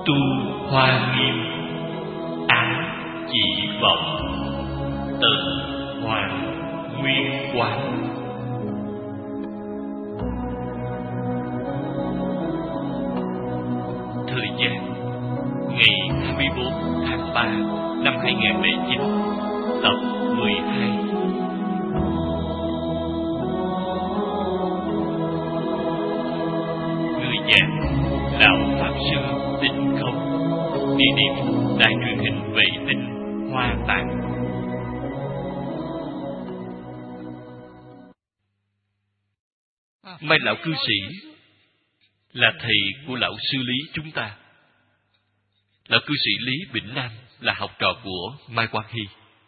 Tu Hoa Nghiêm, Á Chỉ Vọng, Tần Hoàng Nguyên Quán. Thời gian ngày 24 tháng 3 năm 2009, tập 12. Người giảng Lão Pháp Sư Tịnh Không. Địa điểm đài truyền hình vệ tinh Hoa Tạng. Mai lão cư sĩ là thầy của lão sư Lý chúng ta. Lão cư sĩ Lý Bỉnh Nam là học trò của Mai Quang Hy.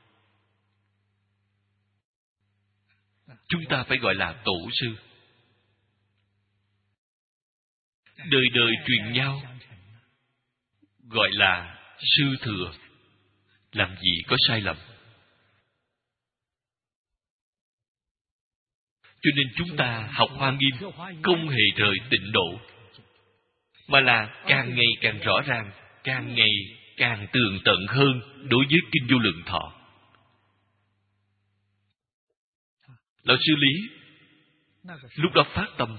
Chúng ta phải gọi là tổ sư. Đời đời truyền nhau, gọi là sư thừa. Làm gì có sai lầm. Cho nên chúng ta học Hoa Nghiêm không hề rời tịnh độ, mà là càng ngày càng rõ ràng, càng ngày càng tường tận hơn đối với Kinh Vô Lượng Thọ. Lão sư Lý lúc đó phát tâm,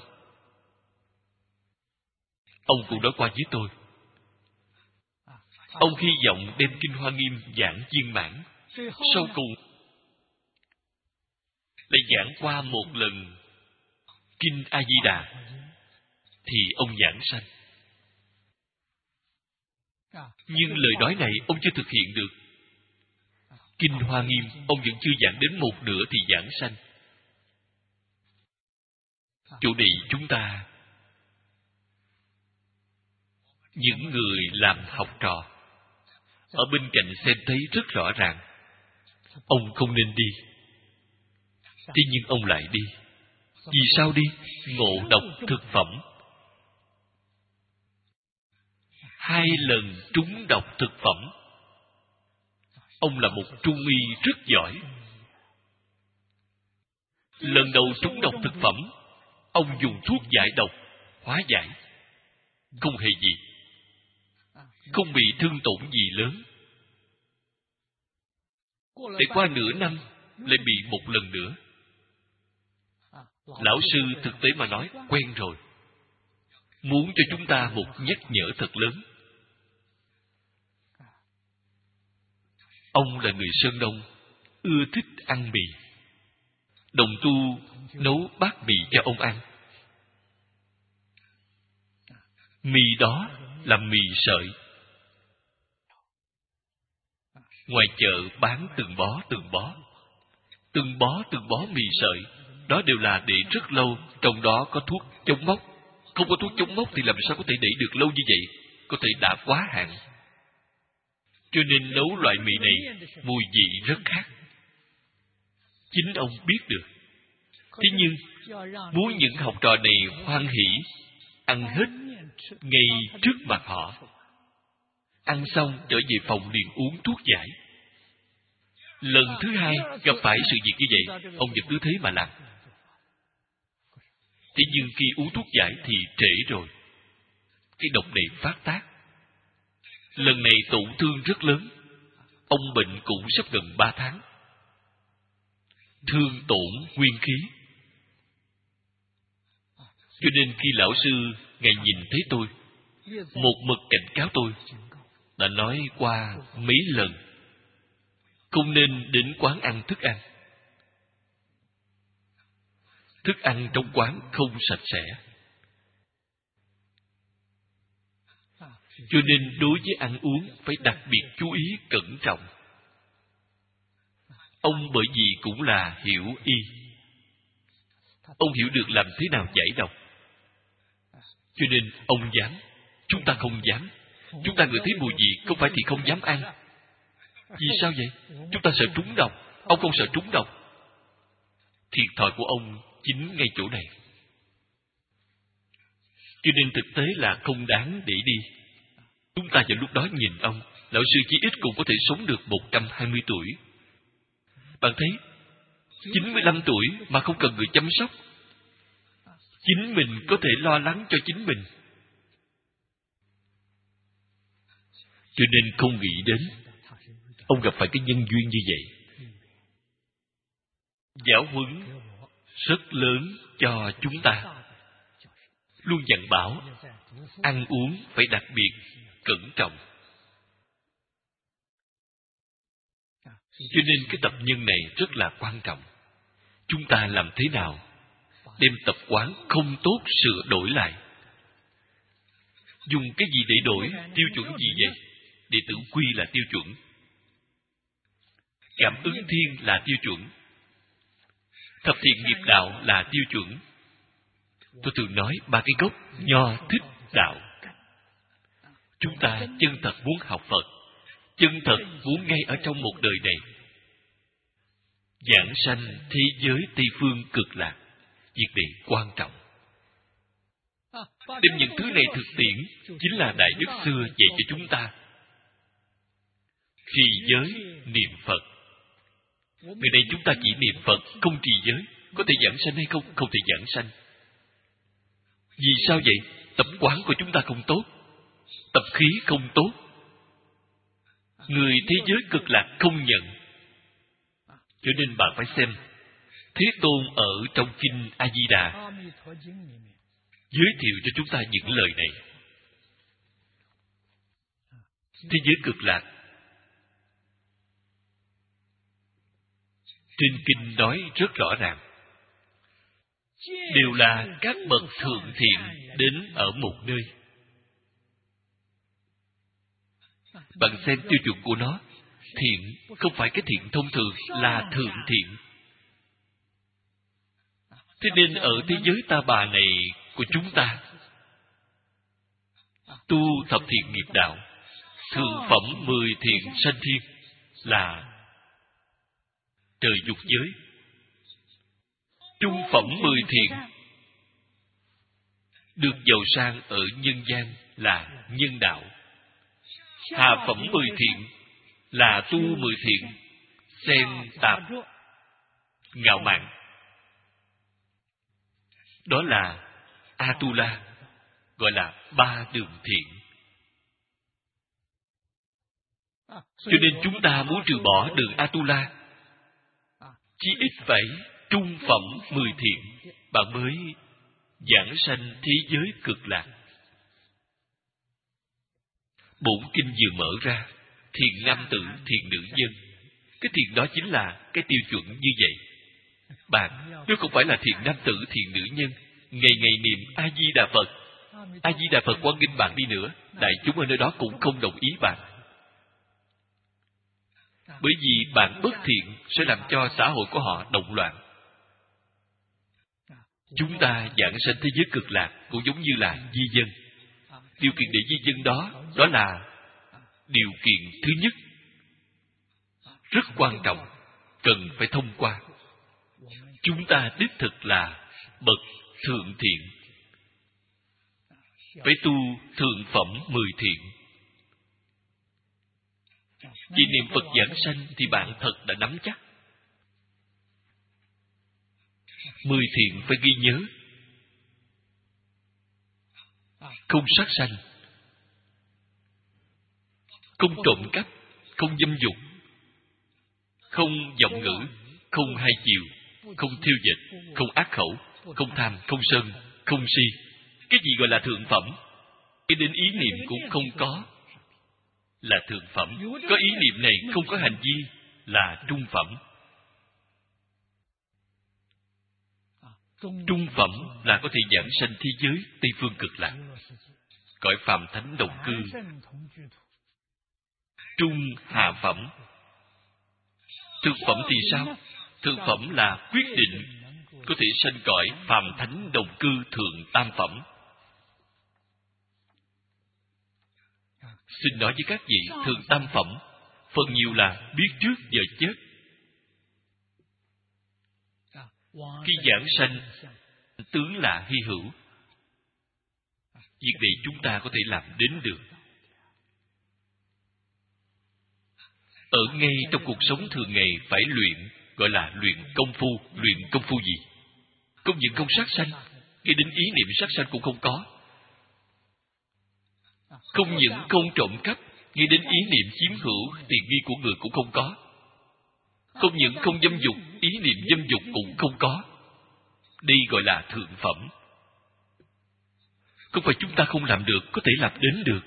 ông cũng nói qua với tôi. Ông hy vọng đem Kinh Hoa Nghiêm giảng viên mãn, sau cùng lại giảng qua một lần Kinh A Di Đà thì ông giảng sanh. Nhưng lời nói này ông chưa thực hiện được. Kinh Hoa Nghiêm ông vẫn chưa giảng đến một nửa thì giảng sanh. Chỗ này chúng ta, những người làm học trò ở bên cạnh xem thấy rất rõ ràng. Ông không nên đi, thế nhưng ông lại đi. Vì sao đi? Ngộ độc thực phẩm. 2 lần trúng độc thực phẩm. Ông là một trung y rất giỏi. Lần đầu trúng độc thực phẩm, ông dùng thuốc giải độc, hóa giải. Không hề gì, không bị thương tổn gì lớn. Để qua nửa năm, lại bị một lần nữa. Lão sư thực tế mà nói, quen rồi. Muốn cho chúng ta một nhắc nhở thật lớn. Ông là người Sơn Đông, ưa thích ăn mì. Đồng tu nấu bát mì cho ông ăn. Mì đó là mì sợi. Ngoài chợ bán từng bó từng bó. Từng bó mì sợi. Đó đều là để rất lâu. Trong đó có thuốc chống mốc. Không có thuốc chống mốc thì làm sao có thể để được lâu như vậy? Có thể đã quá hạn. Cho nên nấu loại mì này mùi vị rất khác. Chính ông biết được. Thế nhưng muốn những học trò này hoan hỉ ăn hết ngay trước mặt họ. Ăn xong trở về phòng liền uống thuốc giải. Lần thứ 2 gặp phải sự việc như vậy, ông vẫn cứ thế mà làm. Thế nhưng khi uống thuốc giải thì trễ rồi. Cái độc này phát tác. Lần này tổn thương rất lớn. Ông bệnh cũng sắp gần 3 tháng. Thương tổn nguyên khí. Cho nên khi lão sư Ngài nhìn thấy tôi, một mực cảnh cáo tôi, đã nói qua mấy lần, không nên đến quán ăn thức ăn. Thức ăn trong quán không sạch sẽ. Cho nên đối với ăn uống phải đặc biệt chú ý cẩn trọng. Ông bởi vì cũng là hiểu y. Ông hiểu được làm thế nào giải độc. Cho nên ông dám. Chúng ta không dám. Chúng ta ngửi thấy mùi gì không phải thì không dám ăn. Vì sao vậy? Chúng ta sợ trúng độc. Ông không sợ trúng độc. Thiệt thòi của ông chính ngay chỗ này. Cho nên thực tế là không đáng để đi. Chúng ta vào lúc đó nhìn ông, lão sư chí ít cũng có thể sống được 120 tuổi. Bạn thấy, 95 tuổi mà không cần người chăm sóc. Chính mình có thể lo lắng cho chính mình. Cho nên không nghĩ đến ông gặp phải cái nhân duyên như vậy. Giáo huấn rất lớn cho chúng ta, luôn dặn bảo ăn uống phải đặc biệt cẩn trọng. Cho nên cái tập nhân này rất là quan trọng. Chúng ta làm thế nào đem tập quán không tốt sửa đổi lại? Dùng cái gì để đổi? Tiêu chuẩn gì vậy? Đệ tử quy là tiêu chuẩn, cảm ứng thiên là tiêu chuẩn, thập thiện nghiệp đạo là tiêu chuẩn. Tôi thường nói ba cái gốc nho thích đạo. Chúng ta chân thật muốn học Phật, chân thật muốn ngay ở trong một đời này giảng sanh thế giới Tây Phương cực lạc. Việc này quan trọng. Đem những thứ này thực tiễn chính là Đại Đức xưa dạy cho chúng ta. Trì giới, niệm Phật. Ngày nay chúng ta chỉ niệm Phật, không trì giới. Có thể giảng sanh hay không? Không thể giảng sanh. Vì sao vậy? Tập quán của chúng ta không tốt, tập khí không tốt. Người thế giới cực lạc không nhận. Cho nên bạn phải xem Thế Tôn ở trong kinh A Di Đà giới thiệu cho chúng ta những lời này. Thế giới cực lạc, trên kinh nói rất rõ ràng, đều là các bậc thượng thiện đến ở một nơi. Bạn xem tiêu chuẩn của nó, thiện không phải cái thiện thông thường, là thượng thiện. Thế nên ở thế giới ta bà này của chúng ta, tu thập thiện nghiệp đạo, thượng phẩm 10 thiện sanh thiên là trời dục giới, trung phẩm 10 thiện được giàu sang ở nhân gian là nhân đạo, hạ phẩm 10 thiện là tu 10 thiện xen tạp ngạo mạn, đó là Atula, gọi là 3 đường thiện. Cho nên chúng ta muốn trừ bỏ đường Atula, chí ít phải trung phẩm 10 thiện, bạn mới giảng sanh thế giới cực lạc. Bổn kinh vừa mở ra, thiện nam tử, thiện nữ nhân, cái thiện đó chính là cái tiêu chuẩn như vậy. Bạn nếu không phải là thiện nam tử, thiện nữ nhân, ngày ngày niệm A Di Đà Phật, A Di Đà Phật quan nghênh bạn đi nữa, đại chúng ở nơi đó cũng không đồng ý bạn. Bởi vì bạn bất thiện sẽ làm cho xã hội của họ động loạn. Chúng ta giảng sanh thế giới cực lạc cũng giống như là di dân. Điều kiện để di dân đó là điều kiện thứ nhất, rất quan trọng, cần phải thông qua. Chúng ta đích thực là bậc thượng thiện, phải tu thượng phẩm 10 thiện. Vì niệm Phật giảng sanh thì bạn thật đã nắm chắc. 10 thiện phải ghi nhớ: không sát sanh, không trộm cắp, không dâm dục, không vọng ngữ, không hai chiều, không thiêu dịch, không ác khẩu, không tham, không sân, không si. Cái gì gọi là thượng phẩm? Cái đến ý niệm cũng không có là thượng phẩm. Có ý niệm này không có hành vi là trung phẩm. Trung phẩm là có thể giảng sanh thế giới Tây Phương cực lạc, cõi phàm thánh đồng cư. Trung hạ phẩm. Thượng phẩm thì sao? Thượng phẩm là quyết định có thể sanh cõi phàm thánh đồng cư thượng tam phẩm. Xin nói với các vị, thượng tam phẩm phần nhiều là biết trước giờ chết. Khi giảng sanh tướng là hy hữu. Việc này chúng ta có thể làm đến được. Ở ngay trong cuộc sống thường ngày phải luyện, gọi là luyện công phu. Luyện công phu gì? Không những không sát sanh, ngay đến ý niệm sát sanh cũng không có. Không những không trộm cắp, Nghĩ đến ý niệm chiếm hữu tiện nghi của người cũng không có. Không những không dâm dục, ý niệm dâm dục cũng không có. Đây gọi là thượng phẩm. Không phải chúng ta không làm được, có thể làm đến được.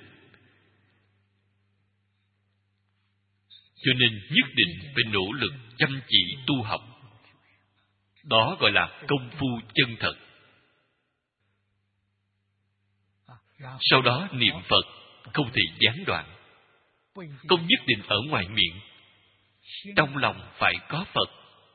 Cho nên nhất định phải nỗ lực chăm chỉ tu học. Đó gọi là công phu chân thật. Sau đó niệm Phật không thể gián đoạn. Không nhất định ở ngoài miệng, trong lòng phải có Phật.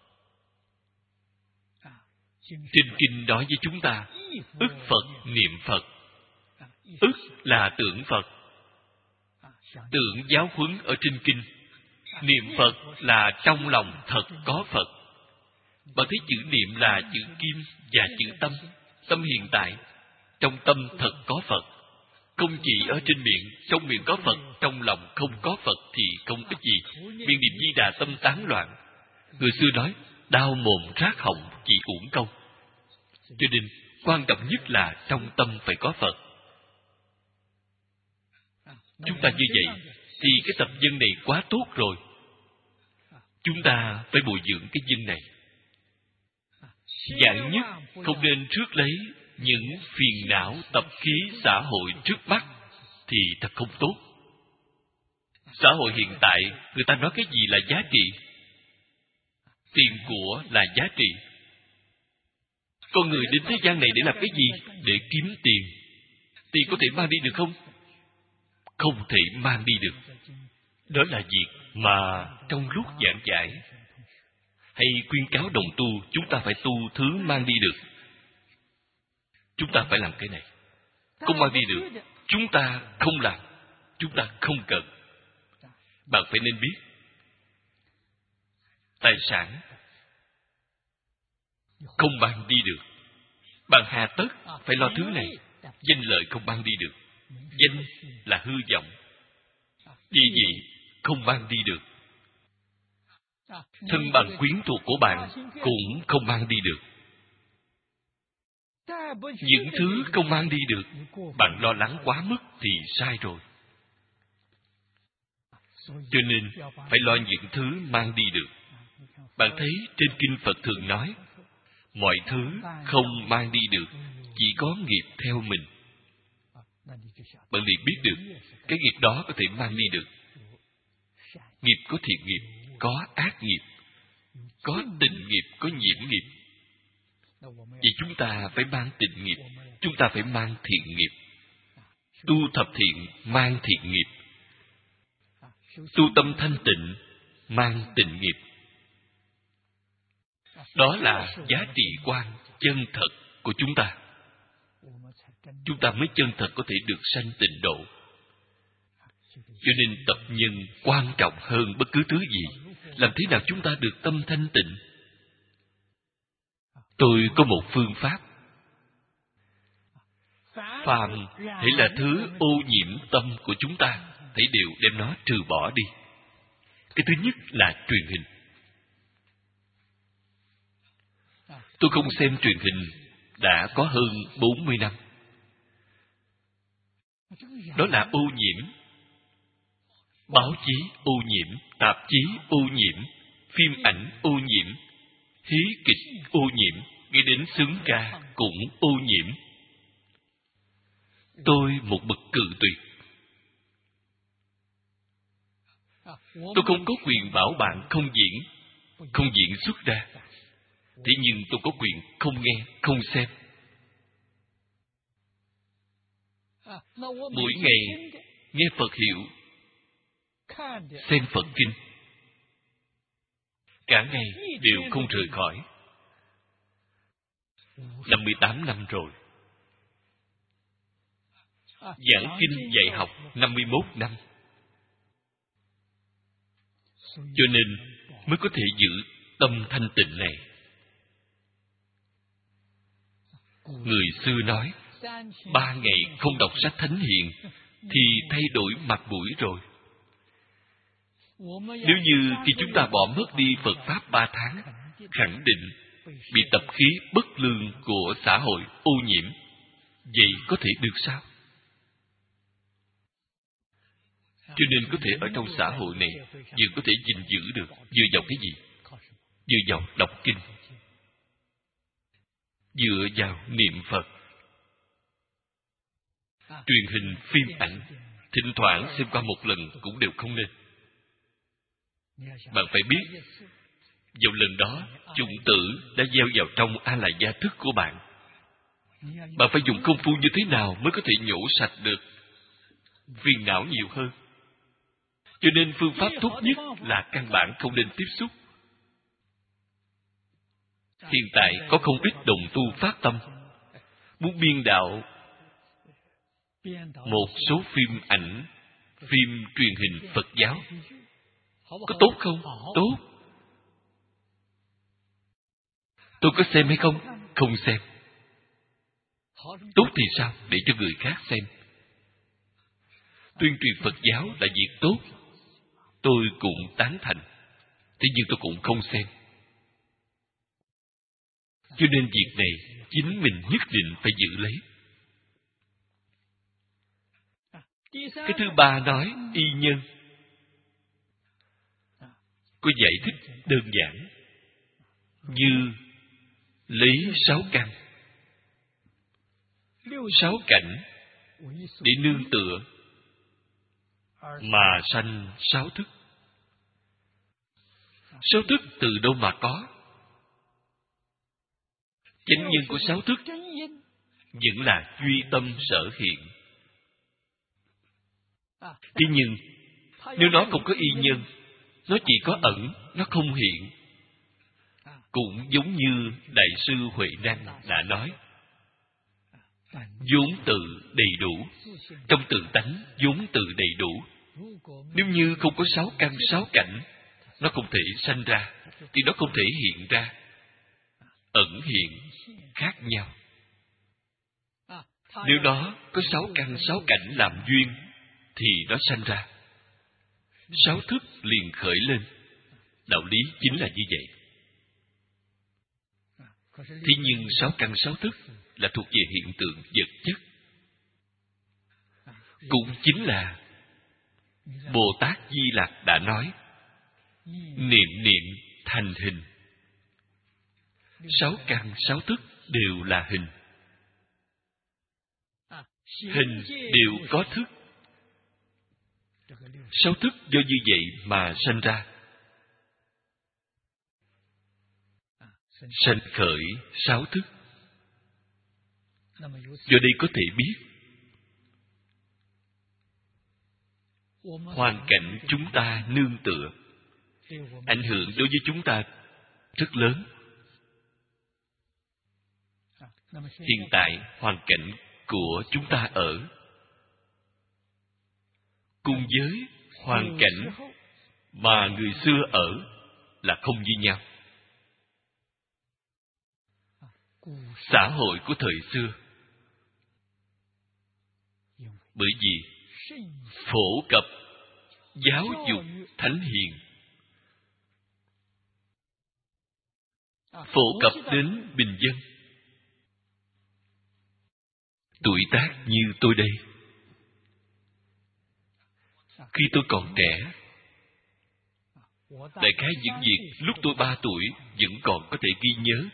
Trên kinh nói với chúng ta, ức Phật niệm Phật. Ức là tưởng Phật. Tưởng giáo huấn ở trên kinh. Niệm Phật là trong lòng thật có Phật. Bạn thấy chữ niệm là chữ kim và chữ tâm. Tâm hiện tại, trong tâm thật có Phật. Không chỉ ở trên miệng, trong miệng có Phật, trong lòng không có Phật thì không ích gì. Miệng niệm Di Đà tâm tán loạn. Người xưa nói, đau mồm rát họng chỉ uổng công. Cho nên, quan trọng nhất là trong tâm phải có Phật. Chúng ta như vậy, thì cái tập dân này quá tốt rồi. Chúng ta phải bồi dưỡng cái dân này. Dạng nhất, không nên rước lấy những phiền não tập khí xã hội trước mắt thì thật không tốt. Xã hội hiện tại, người ta nói cái gì là giá trị? Tiền của là giá trị. Con người đến thế gian này để làm cái gì? Để kiếm tiền. Tiền có thể mang đi được không? Không thể mang đi được. Đó là việc mà trong lúc giảng giải hay khuyên cáo đồng tu, chúng ta phải tu thứ mang đi được. Chúng ta phải làm cái này. Không mang đi được, chúng ta không làm. Chúng ta không cần. Bạn phải nên biết, tài sản không mang đi được. Bạn hà tất phải lo thứ này. Danh lợi không mang đi được. Danh là hư vọng. Địa vị không mang đi được. Thân bằng quyến thuộc của bạn cũng không mang đi được. Những thứ không mang đi được, bạn lo lắng quá mức thì sai rồi. Cho nên phải lo những thứ mang đi được. Bạn thấy trên kinh Phật thường nói, mọi thứ không mang đi được, chỉ có nghiệp theo mình. Bạn liền biết được cái nghiệp đó có thể mang đi được. Nghiệp có thiện nghiệp, có ác nghiệp, có tịnh nghiệp, có nhiễm nghiệp. Vậy chúng ta phải mang tịnh nghiệp, chúng ta phải mang thiện nghiệp. Tu thập thiện mang thiện nghiệp. Tu tâm thanh tịnh mang tịnh nghiệp. Đó là giá trị quan chân thật của chúng ta. Chúng ta mới chân thật có thể được sanh tịnh độ. Cho nên tập nhân quan trọng hơn bất cứ thứ gì. Làm thế nào chúng ta được tâm thanh tịnh? Tôi có một phương pháp. Phàm hãy là thứ ô nhiễm tâm của chúng ta, hãy đều đem nó trừ bỏ đi. Cái thứ nhất là truyền hình. Tôi không xem truyền hình đã có hơn 40 năm. Đó là ô nhiễm. Báo chí ô nhiễm, tạp chí ô nhiễm, phim ảnh ô nhiễm, hí kịch ô nhiễm, nghe đến xướng ca cũng ô nhiễm. Tôi một bậc cự tuyệt. Tôi không có quyền bảo bạn không diễn xuất ra. Thế nhưng tôi có quyền không nghe, không xem. Mỗi ngày nghe Phật hiệu, xem Phật kinh, cả ngày đều không rời khỏi. 58 năm rồi. Giảng kinh dạy học 51 năm. Cho nên mới có thể giữ tâm thanh tịnh này. Người xưa nói, 3 ngày không đọc sách thánh hiền thì thay đổi mặt mũi rồi. Nếu như khi chúng ta bỏ mất đi Phật Pháp 3 tháng, khẳng định bị tập khí bất lương của xã hội ô nhiễm. Vậy có thể được sao? Cho nên có thể ở trong xã hội này vừa có thể gìn giữ được, dựa vào cái gì? Dựa vào đọc kinh, dựa vào niệm Phật, truyền hình phim ảnh, thỉnh thoảng xem qua một lần cũng đều không nên. Bạn phải biết, vào lần đó, chủng tử đã gieo vào trong a la gia thức của bạn. Bạn phải dùng công phu như thế nào mới có thể nhổ sạch được phiền não nhiều hơn. Cho nên phương pháp tốt nhất là căn bản không nên tiếp xúc. Hiện tại có không ít đồng tu phát tâm, muốn biên đạo một số phim ảnh, phim truyền hình Phật giáo. Có tốt không? Tốt. Tôi có xem hay không? Không xem. Tốt thì sao? Để cho người khác xem. Tuyên truyền Phật giáo là việc tốt, tôi cũng tán thành. Thế nhưng tôi cũng không xem. Cho nên việc này chính mình nhất định phải giữ lấy. Cái thứ ba nói y nhân. Có giải thích đơn giản như lấy 6 căn, 6 cảnh để nương tựa mà sanh 6 thức. 6 thức từ đâu mà có? Chánh nhân của 6 thức vẫn là duy tâm sở hiện. Thế nhưng nếu nó không có y nhân, nó chỉ có ẩn, nó không hiện. Cũng giống như Đại sư Huệ Năng đã nói, vốn tự đầy đủ, trong tự tánh vốn tự đầy đủ. Nếu như không có 6 căn 6 cảnh, nó không thể sanh ra, thì nó không thể hiện ra. Ẩn hiện khác nhau. Nếu nó có 6 căn 6 cảnh làm duyên, thì nó sanh ra. 6 thức liền khởi lên. Đạo lý chính là như vậy. Thế nhưng 6 căn 6 thức là thuộc về hiện tượng vật chất. Cũng chính là Bồ Tát Di Lặc đã nói, niệm niệm thành hình. 6 căn 6 thức đều là hình. Hình đều có thức. 6 thức do như vậy mà sanh ra. Sanh khởi 6 thức. Do đây có thể biết hoàn cảnh chúng ta nương tựa, ảnh hưởng đối với chúng ta rất lớn. Hiện tại hoàn cảnh của chúng ta ở cùng với hoàn cảnh mà người xưa ở là không như nhau. Xã hội của thời xưa, bởi vì phổ cập giáo dục thánh hiền, phổ cập đến bình dân. Tuổi tác như tôi đây, khi tôi còn trẻ, đại khái những việc lúc tôi 3 tuổi vẫn còn có thể ghi nhớ.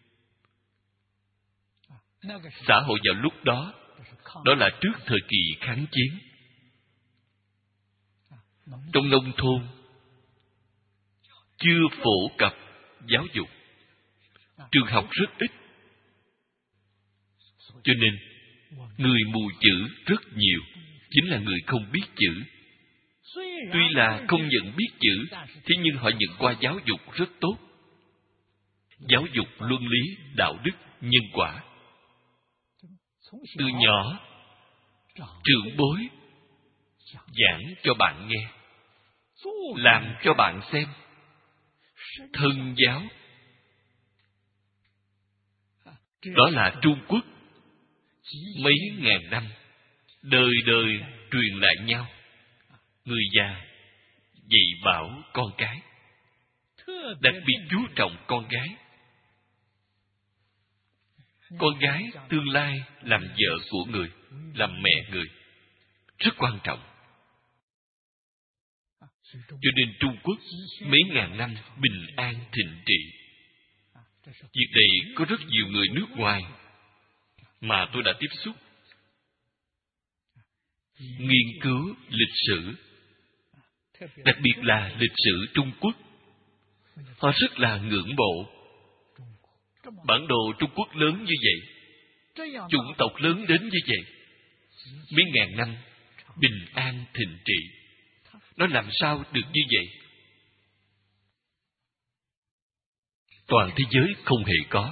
Xã hội vào lúc đó, đó là trước thời kỳ kháng chiến. Trong nông thôn chưa phổ cập giáo dục, trường học rất ít, cho nên người mù chữ rất nhiều, chính là người không biết chữ. Tuy là không nhận biết chữ, thế nhưng họ nhận qua giáo dục rất tốt. Giáo dục luân lý, đạo đức, nhân quả. Từ nhỏ, trưởng bối giảng cho bạn nghe, làm cho bạn xem. Thân giáo, đó là Trung Quốc mấy ngàn năm, đời đời truyền lại nhau. Người già dạy bảo con cái, đặc biệt chú trọng con gái. Con gái tương lai làm vợ của người, làm mẹ người, rất quan trọng. Cho nên Trung Quốc mấy ngàn năm bình an thịnh trị. Việc này có rất nhiều người nước ngoài mà tôi đã tiếp xúc, nghiên cứu lịch sử, đặc biệt là lịch sử Trung Quốc. Họ rất là ngưỡng mộ. Bản đồ Trung Quốc lớn như vậy, chủng tộc lớn đến như vậy, mấy ngàn năm bình an thịnh trị, nó làm sao được như vậy? Toàn thế giới không hề có.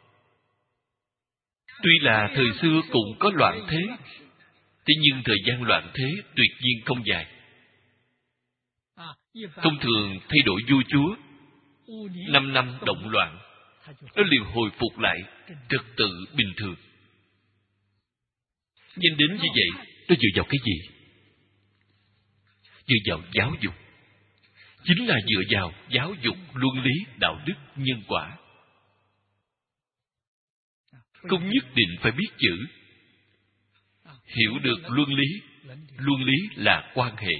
Tuy là thời xưa cũng có loạn thế, thế nhưng thời gian loạn thế tuyệt nhiên không dài. Thông thường thay đổi vua chúa, 5 năm động loạn, nó liền hồi phục lại trật tự bình thường. Nhưng đến như vậy, nó dựa vào cái gì? Dựa vào giáo dục. Chính là dựa vào giáo dục luân lý, đạo đức, nhân quả. Không nhất định phải biết chữ. Hiểu được luân lý. Luân lý là quan hệ.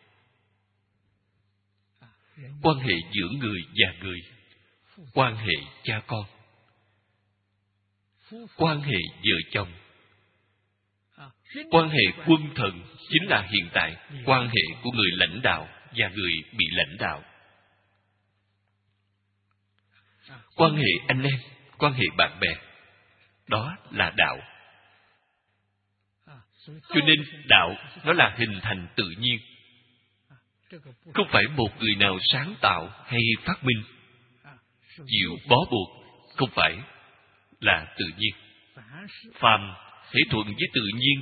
Quan hệ giữa người và người. Quan hệ cha con. Quan hệ vợ chồng. Quan hệ quân thần chính là hiện tại quan hệ của người lãnh đạo và người bị lãnh đạo. Quan hệ anh em, quan hệ bạn bè, đó là đạo. Cho nên đạo nó là hình thành tự nhiên, không phải một người nào sáng tạo hay phát minh, chịu bó buộc, không phải, là tự nhiên. Phàm hễ thuận với tự nhiên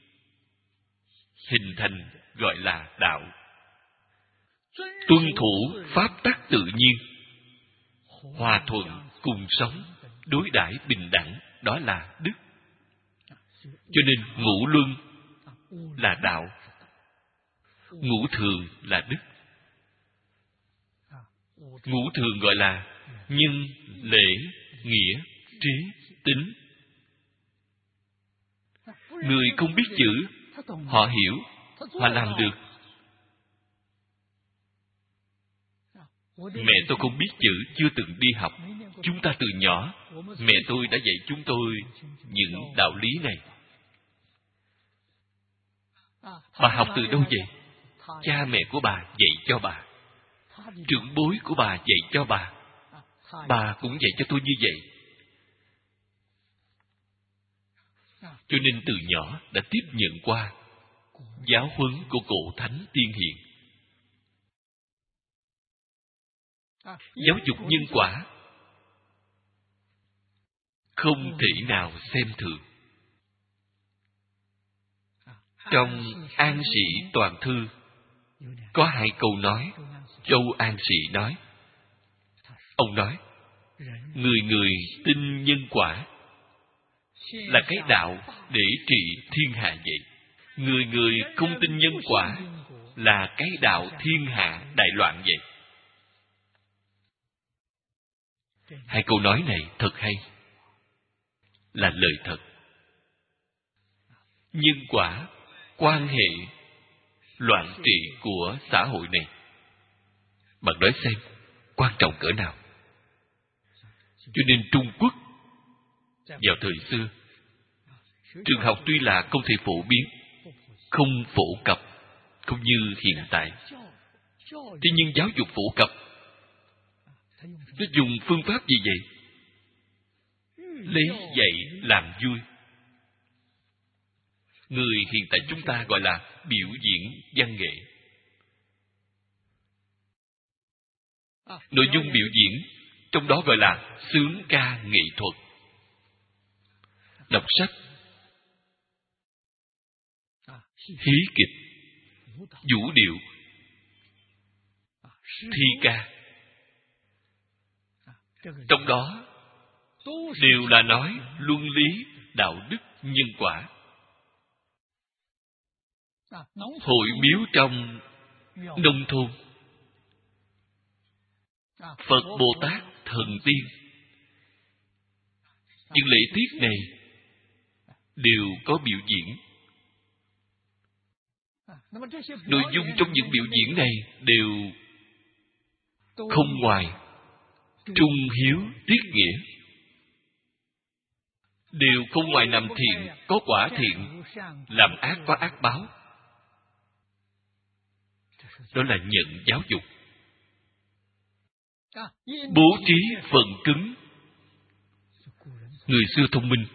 hình thành gọi là đạo. Tuân thủ pháp tắc tự nhiên, hòa thuận cùng sống, đối đãi bình đẳng, đó là đức. Cho nên ngũ luân là đạo, ngũ thường là đức. Ngũ thường gọi là nhân, lễ, nghĩa, trí, tính. Người không biết chữ, họ hiểu, họ làm được. Mẹ tôi không biết chữ, chưa từng đi học. Chúng ta từ nhỏ, mẹ tôi đã dạy chúng tôi những đạo lý này. Bà học từ đâu vậy? Cha mẹ của bà dạy cho bà. Trưởng bối của bà dạy cho bà. Bà cũng dạy cho tôi như vậy. Cho nên từ nhỏ đã tiếp nhận qua giáo huấn của cổ thánh tiên hiền. Giáo dục nhân quả không thể nào xem thường. Trong An Sĩ Toàn Thư có 2 câu nói. Châu An Sĩ nói, ông nói, người người tin nhân quả là cái đạo để trị thiên hạ vậy. Người người không tin nhân quả là cái đạo thiên hạ đại loạn vậy. 2 câu nói này thật hay, là lời thật. Nhân quả, quan hệ, loạn trị của xã hội này, bạn nói xem, quan trọng cỡ nào. Cho nên Trung Quốc vào thời xưa, trường học tuy là không thể phổ biến, không phổ cập, không như hiện tại. Thế nhưng giáo dục phổ cập, nó dùng phương pháp gì vậy? Lấy dạy làm vui. Người hiện tại chúng ta gọi là biểu diễn văn nghệ. Nội dung biểu diễn trong đó gọi là xướng ca nghệ thuật. Đọc sách, hí kịch, vũ điệu, thi ca. Trong đó đều là nói luân lý, đạo đức, nhân quả. Hội miếu trong nông thôn, Phật Bồ Tát, thần tiên, những lễ tiết này đều có biểu diễn. Nội dung trong những biểu diễn này đều không ngoài trung hiếu tiết nghĩa, đều không ngoài làm thiện có quả thiện, làm ác có ác báo. Đó là nhận giáo dục. Bố trí phần cứng. Người xưa thông minh,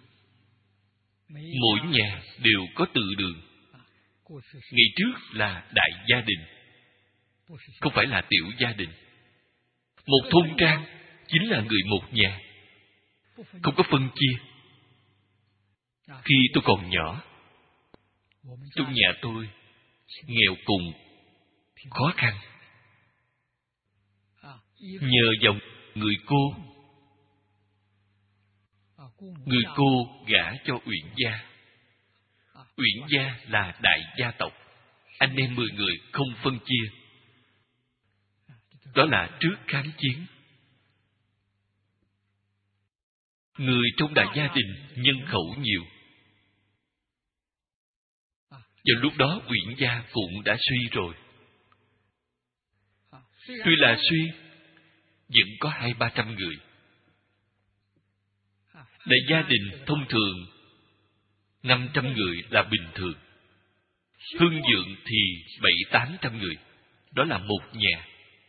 mỗi nhà đều có tự đường. Ngày trước là đại gia đình, không phải là tiểu gia đình. Một thôn trang chính là người một nhà, không có phân chia. Khi tôi còn nhỏ, trong nhà tôi nghèo cùng, khó khăn. Nhờ dòng người cô gả cho Uyển gia. Uyển gia là đại gia tộc, anh em 10 người không phân chia. Đó là trước kháng chiến. Người trong đại gia đình nhân khẩu nhiều. Vào lúc đó Uyển gia cũng đã suy rồi. Tuy là suy, vẫn có 200-300 người. Đại gia đình thông thường 500 người là bình thường. Hương dượng thì 700-800 người. Đó là một nhà.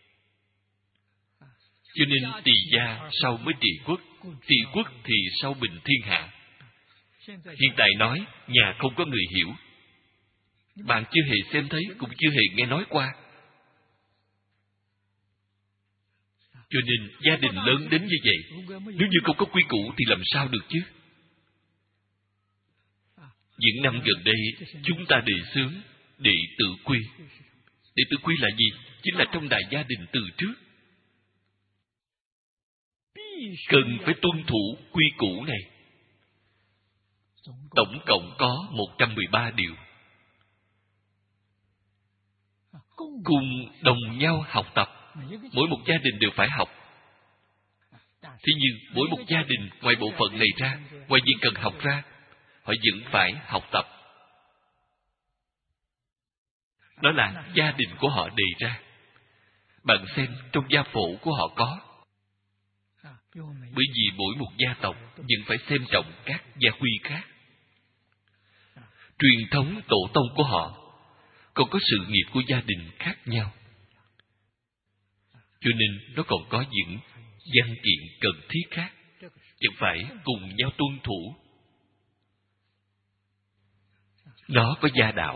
Cho nên Tỳ gia sau mới trị quốc, trị quốc thì sau bình thiên hạ. Hiện tại nói nhà không có người hiểu, bạn chưa hề xem thấy, cũng chưa hề nghe nói qua. Cho nên gia đình lớn đến như vậy, nếu như không có quy củ thì làm sao được chứ? Những năm gần đây, chúng ta đề xướng đệ tử quy. Đệ tử quy là gì? Chính là trong đại gia đình từ trước. Cần phải tuân thủ quy củ này. Tổng cộng có 113 điều. Cùng đồng nhau học tập. Mỗi một gia đình đều phải học. Thế nhưng mỗi một gia đình ngoài bộ phận này ra, ngoài việc cần học ra, họ vẫn phải học tập. Đó là gia đình của họ đề ra. Bạn xem trong gia phổ của họ có. Bởi vì mỗi một gia tộc vẫn phải xem trọng các gia quy khác. Truyền thống tổ tông của họ còn có sự nghiệp của gia đình khác nhau. Cho nên nó còn có những văn kiện cần thiết khác, vẫn phải cùng nhau tuân thủ. Nó có gia đạo,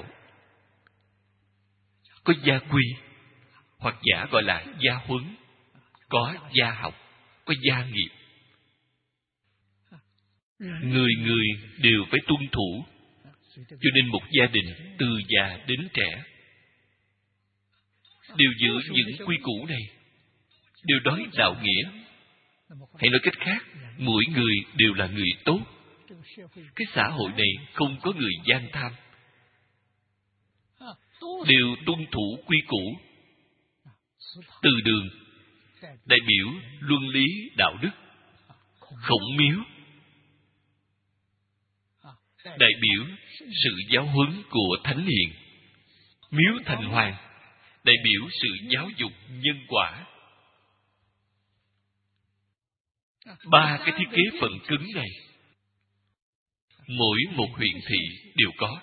có gia quy, hoặc giả gọi là gia huấn, có gia học, có gia nghiệp. Người người đều phải tuân thủ. Cho nên một gia đình từ già đến trẻ đều giữ những quy củ này, đều nói đạo nghĩa. Hay nói cách khác, mỗi người đều là người tốt. Cái xã hội này không có người gian tham, đều tuân thủ quy củ. Từ đường đại biểu luân lý đạo đức. Khổng miếu đại biểu sự giáo huấn của thánh hiền. Miếu thành hoàng đại biểu sự giáo dục nhân quả. 3 cái thiết kế phần cứng này, mỗi một huyện thị đều có.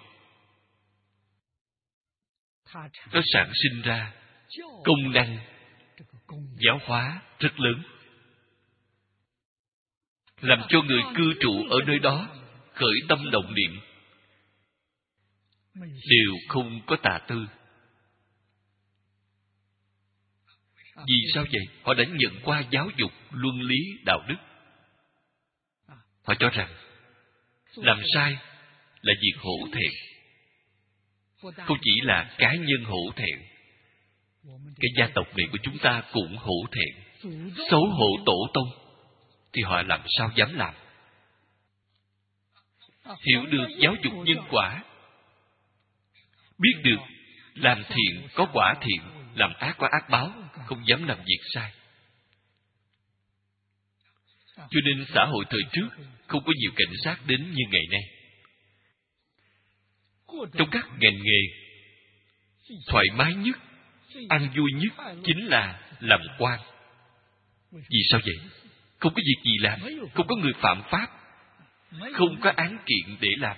Nó sản sinh ra công năng giáo hóa rất lớn, làm cho người cư trụ ở nơi đó khởi tâm động niệm đều không có tà tư. Vì sao vậy? Họ đã nhận qua giáo dục luân lý đạo đức. Họ cho rằng làm sai là việc hổ thẹn. Không chỉ là cá nhân hổ thẹn, cái gia tộc này của chúng ta cũng hổ thẹn. Xấu hổ tổ tông thì họ làm sao dám làm. Hiểu được giáo dục nhân quả, biết được làm thiện có quả thiện, làm ác có ác báo, không dám làm việc sai. Cho nên xã hội thời trước không có nhiều cảnh sát đến như ngày nay. Trong các ngành nghề thoải mái nhất, ăn vui nhất chính là làm quan. Vì sao vậy? Không có việc gì làm, không có người phạm pháp, không có án kiện để làm.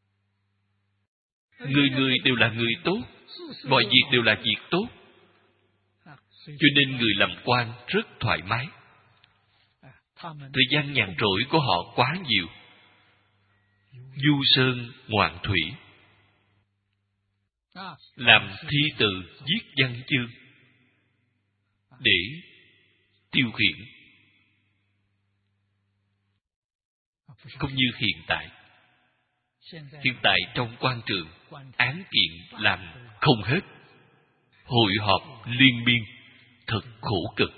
Người người đều là người tốt, mọi việc đều là việc tốt. Cho nên người làm quan rất thoải mái. Thời gian nhàn rỗi của họ quá nhiều. Du sơn ngoạn thủy, làm thi từ, viết văn chương để tiêu khiển. Không như hiện tại. Hiện tại trong quan trường, án kiện làm không hết, hội họp liên miên, thật khổ cực.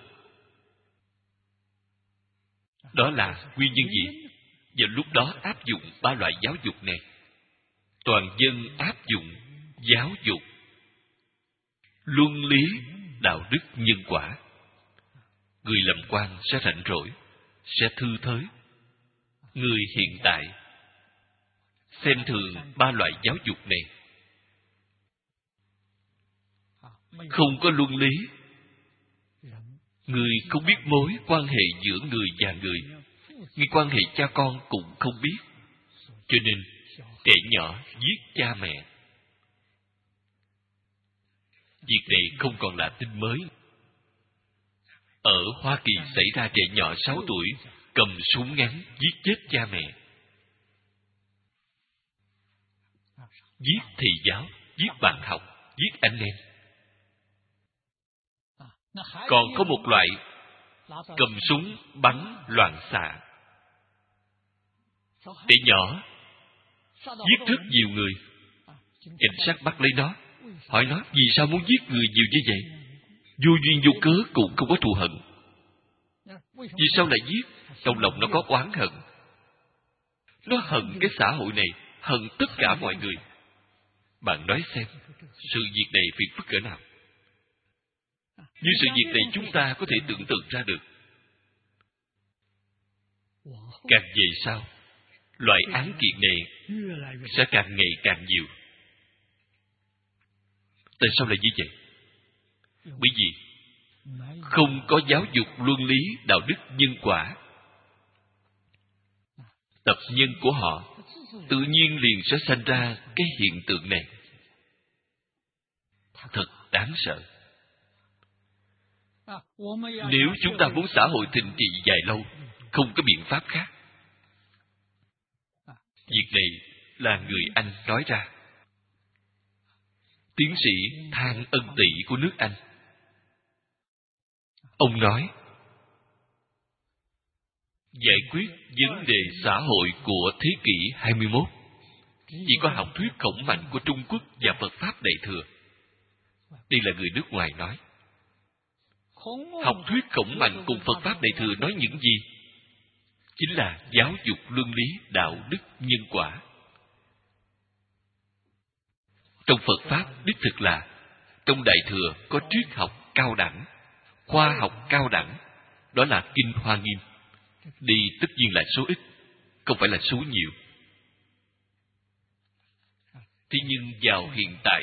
Đó là nguyên nhân gì? Vào lúc đó áp dụng 3 loại giáo dục này. Toàn dân áp dụng giáo dục luân lý, đạo đức, nhân quả. Người làm quan sẽ rảnh rỗi, sẽ thư thới. Người hiện tại xem thường 3 loại giáo dục này. Không có luân lý, người không biết mối quan hệ giữa người và người, ngay quan hệ cha con cũng không biết. Cho nên trẻ nhỏ giết cha mẹ. Việc này không còn là tin mới. Ở Hoa Kỳ xảy ra trẻ nhỏ 6 tuổi cầm súng ngắn giết chết cha mẹ. Giết thầy giáo, giết bạn học, giết anh em. Còn có một loại cầm súng bắn loạn xạ. Trẻ nhỏ giết rất nhiều người. Cảnh sát bắt lấy nó, hỏi nó vì sao muốn giết người nhiều như vậy. Vô duyên vô cớ cũng không có thù hận. Vì sao lại giết? Trong lòng nó có oán hận. Nó hận cái xã hội này, hận tất cả mọi người. Bạn nói xem, sự việc này phiền phức cỡ nào? Như sự việc này chúng ta có thể tưởng tượng ra được. Càng về sau, loại án kiện này sẽ càng ngày càng nhiều. Tại sao lại như vậy? Bởi vì không có giáo dục luân lý, đạo đức, nhân quả. Tập nhân của họ tự nhiên liền sẽ sanh ra cái hiện tượng này. Thật đáng sợ. Nếu chúng ta muốn xã hội thịnh trị dài lâu, không có biện pháp khác. Việc này là người Anh nói ra. Tiến sĩ Thang Ân Tị của nước Anh. Ông nói, giải quyết vấn đề xã hội của thế kỷ 21 chỉ có học thuyết khổng mạnh của Trung Quốc và Phật Pháp Đại Thừa. Đây là người nước ngoài nói. Học thuyết khổng mạnh cùng Phật Pháp Đại Thừa nói những gì? Chính là giáo dục luân lý, đạo đức, nhân quả. Trong Phật Pháp đích thực là trong Đại Thừa có triết học cao đẳng, khoa học cao đẳng, đó là Kinh Hoa Nghiêm. Đi tất nhiên là số ít, không phải là số nhiều. Thế nhưng vào hiện tại,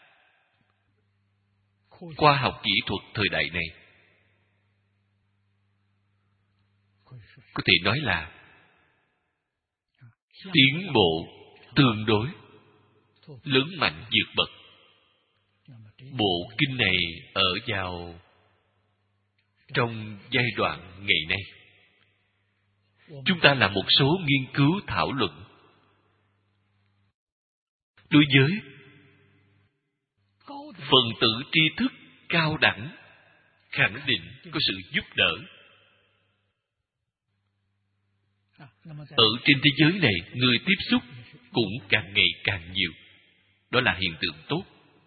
khoa học kỹ thuật thời đại này, có thể nói là tiến bộ tương đối lớn mạnh vượt bậc. Bộ kinh này ở vào trong giai đoạn ngày nay. Chúng ta làm một số nghiên cứu thảo luận. Đối với phần tử tri thức cao đẳng, khẳng định có sự giúp đỡ. Ở trên thế giới này, người tiếp xúc cũng càng ngày càng nhiều. Đó là hiện tượng tốt.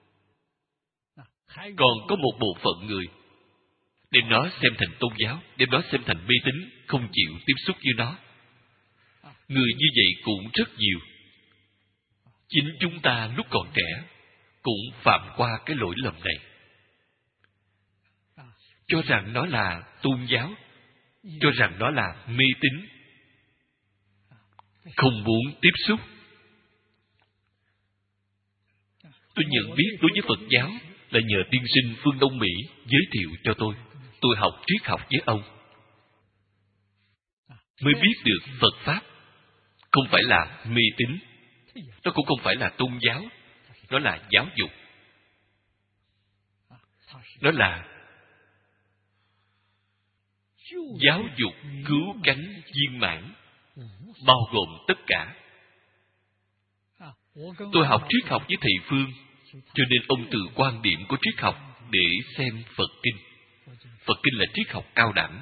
Còn có một bộ phận người đem nó xem thành tôn giáo, đem nó xem thành mê tín, không chịu tiếp xúc với nó. Người như vậy cũng rất nhiều. Chính chúng ta lúc còn trẻ cũng phạm qua cái lỗi lầm này. Cho rằng nó là tôn giáo, cho rằng nó là mê tín, không muốn tiếp xúc. Tôi nhận biết đối với Phật giáo là nhờ tiên sinh phương Đông Mỹ giới thiệu cho tôi. Tôi học triết học với ông, mới biết được Phật Pháp không phải là mê tín, nó cũng không phải là tôn giáo, nó là giáo dục. Nó là giáo dục cứu cánh viên mãn, bao gồm tất cả. Tôi học triết học với thầy Phương, cho nên ông từ quan điểm của triết học để xem Phật Kinh. Phật Kinh là triết học cao đẳng.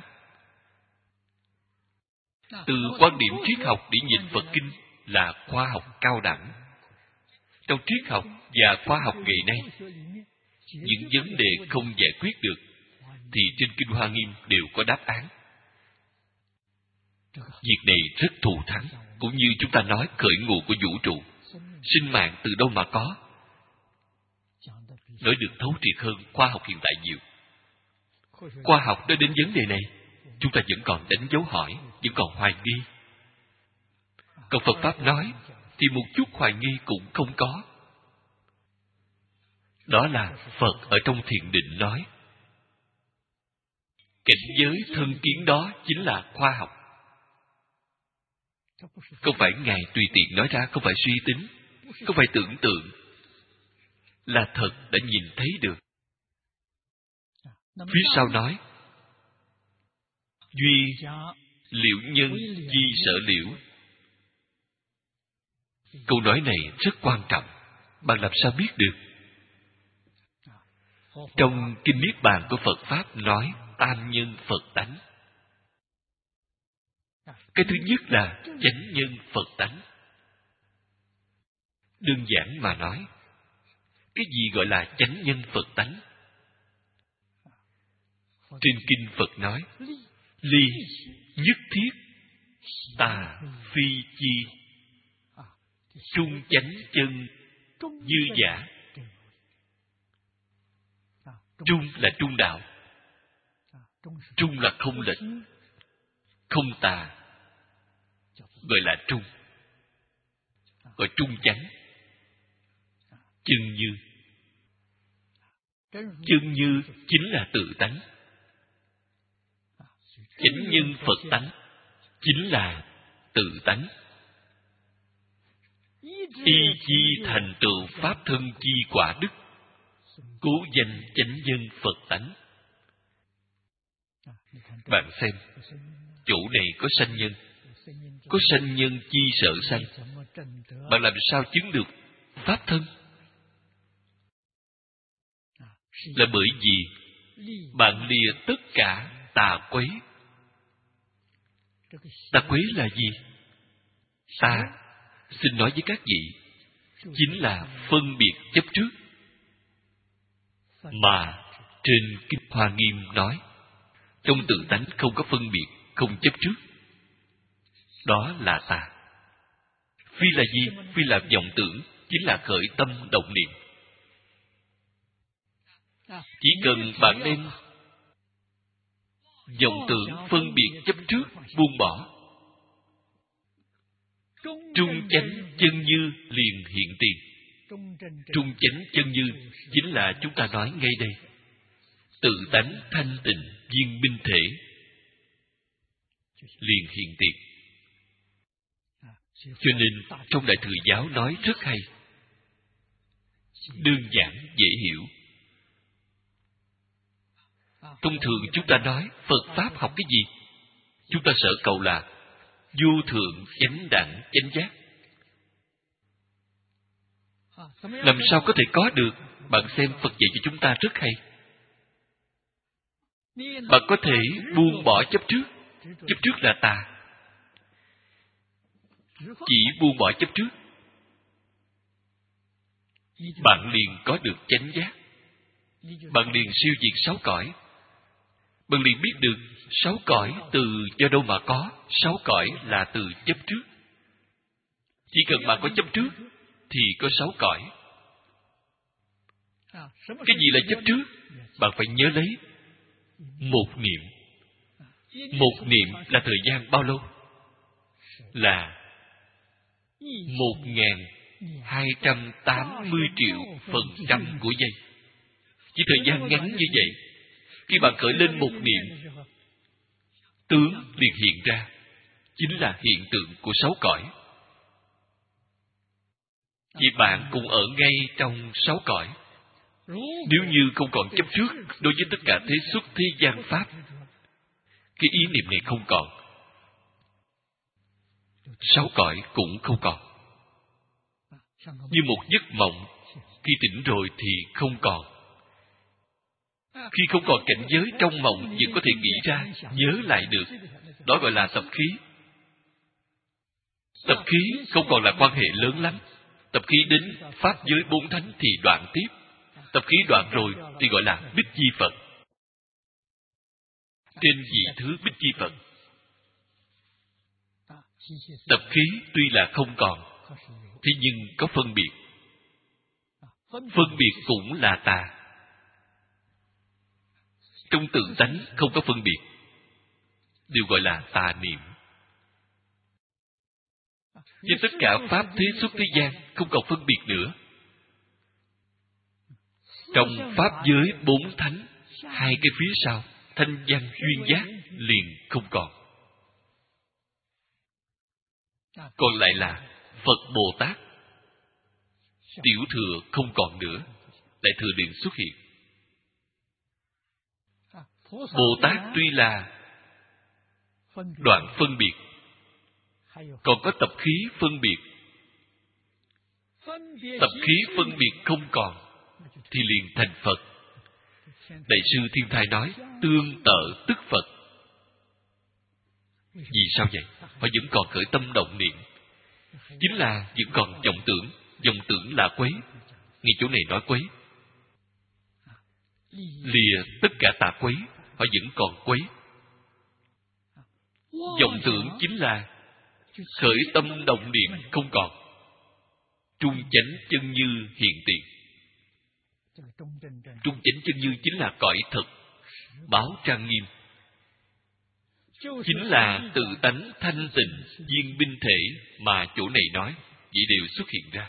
Từ quan điểm triết học để nhìn Phật Kinh là khoa học cao đẳng. Trong triết học và khoa học ngày nay, những vấn đề không giải quyết được thì trên Kinh Hoa Nghiêm đều có đáp án. Việc này rất thù thắng, cũng như chúng ta nói khởi nguồn của vũ trụ. Sinh mạng từ đâu mà có? Nói được thấu triệt hơn khoa học hiện tại nhiều. Khoa học nói đến vấn đề này, chúng ta vẫn còn đánh dấu hỏi, vẫn còn hoài nghi. Còn Phật Pháp nói thì một chút hoài nghi cũng không có. Đó là Phật ở trong Thiền Định nói. Cảnh giới thân kiến đó chính là khoa học. Không phải Ngài tùy tiện nói ra, không phải suy tính, không phải tưởng tượng. Là thật đã nhìn thấy được. Phía sau nói duy liễu nhân chi sở liễu. Câu nói này rất quan trọng. Bạn làm sao biết được? Trong Kinh Niết Bàn của Phật Pháp nói tam nhân Phật tánh. Cái thứ nhất là chánh nhân Phật tánh. Đơn giản mà nói, cái gì gọi là chánh nhân Phật tánh? Trên Kinh Phật nói, ly nhất thiết, tà phi chi, trung chánh chân như giả. Trung là trung đạo. Trung là không lệch, không tà, gọi là trung. Gọi trung chánh. Chân như. Chân như chính là tự tánh. Chánh nhân Phật tánh chính là tự tánh. Y chi thành tựu pháp thân chi quả đức, cố danh chánh nhân Phật tánh. Bạn xem, chỗ này có sanh nhân, có sanh nhân chi sở sanh. Bạn làm sao chứng được pháp thân? Là bởi vì bạn lìa tất cả tà quấy. Tà quấy là gì? Ta, xin nói với các vị, chính là phân biệt chấp trước. Mà trên Kinh Hoa Nghiêm nói, trong tự tánh không có phân biệt, không chấp trước. Đó là tà. Phi là gì? Phi là vọng tưởng, chính là khởi tâm động niệm. Chỉ cần bạn đem vọng tưởng phân biệt chấp trước buông bỏ, trung chánh chân như liền hiện tiền. Trung chánh chân như chính là chúng ta nói ngay đây, tự tánh thanh tịnh viên minh thể liền hiện tiền. Cho nên trong Đại Thừa Giáo nói rất hay, đơn giản dễ hiểu. Thông thường chúng ta nói Phật Pháp học cái gì? Chúng ta sợ cầu là vô thượng chánh đẳng chánh giác. Làm sao có thể có được? Bạn xem Phật dạy cho chúng ta rất hay. Bạn có thể buông bỏ chấp trước. Chấp trước là tà. Chỉ buông bỏ chấp trước, bạn liền có được chánh giác. Bạn liền siêu diệt sáu cõi. Bạn liền biết được sáu cõi từ do đâu mà có. Sáu cõi là từ chấp trước. Chỉ cần bạn có chấp trước thì có sáu cõi. Cái gì là chấp trước? Bạn phải nhớ lấy. Một niệm. Một niệm là thời gian bao lâu? Là 1000 280 triệu phần trăm của giây. Chỉ thời gian ngắn như vậy, khi bạn khởi lên một niệm, tướng liền hiện ra, chính là hiện tượng của 6 cõi. Vì bạn cũng ở ngay trong 6 cõi. Nếu như không còn chấp trước đối với tất cả thế xuất thế gian pháp, cái ý niệm này không còn, 6 cõi cũng không còn. Như một giấc mộng, khi tỉnh rồi thì không còn. Khi không còn cảnh giới trong mộng, vẫn có thể nghĩ ra, nhớ lại được. Đó gọi là tập khí. Tập khí không còn là quan hệ lớn lắm. Tập khí đến pháp giới 4 thánh thì đoạn tiếp. Tập khí đoạn rồi thì gọi là Bích Chi Phật. Trên vị thứ Bích Chi Phật, tập khí tuy là không còn, thế nhưng có phân biệt. Phân biệt cũng là tà. Trong tự tánh không có phân biệt, đều gọi là tà niệm. Với tất cả pháp thế xuất thế gian không còn phân biệt nữa. Trong pháp giới 4 thánh, 2 cái phía sau, thanh văn duyên giác liền không còn. Còn lại là Phật Bồ Tát. Tiểu thừa không còn nữa, đại thừa liền xuất hiện. Bồ Tát tuy là đoạn phân biệt, còn có tập khí phân biệt. Tập khí phân biệt không còn, thì liền thành Phật. Đại sư Thiên Thai nói, tương tự tức Phật. Vì sao vậy? Họ vẫn còn khởi tâm động niệm. Chính là vẫn còn vọng tưởng. Vọng tưởng là quấy. Ngay chỗ này nói quấy. Lìa tất cả tà quấy, họ vẫn còn quấy. Vọng tưởng chính là khởi tâm động niệm không còn. Trung chánh chân như hiện tiền. Trung chánh chân như chính là cõi thật, báo trang nghiêm. Chính là tự tánh thanh tịnh viên binh thể mà chỗ này nói, vậy đều xuất hiện ra.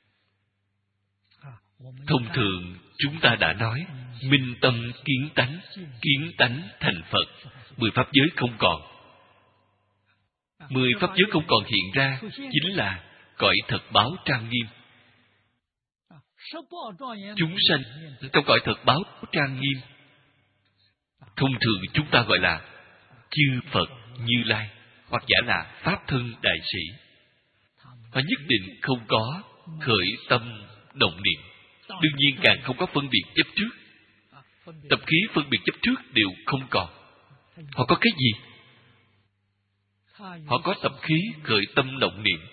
Thông thường chúng ta đã nói minh tâm kiến tánh thành Phật. 10 pháp giới không còn. 10 pháp giới không còn hiện ra, chính là cõi thật báo trang nghiêm. Chúng sanh trong cõi thật báo trang nghiêm, thông thường chúng ta gọi là chư Phật Như Lai, hoặc giả là Pháp Thân Đại Sĩ. Họ nhất định không có khởi tâm động niệm. Đương nhiên càng không có phân biệt chấp trước. Tập khí phân biệt chấp trước đều không còn. Họ có cái gì? Họ có tập khí khởi tâm động niệm.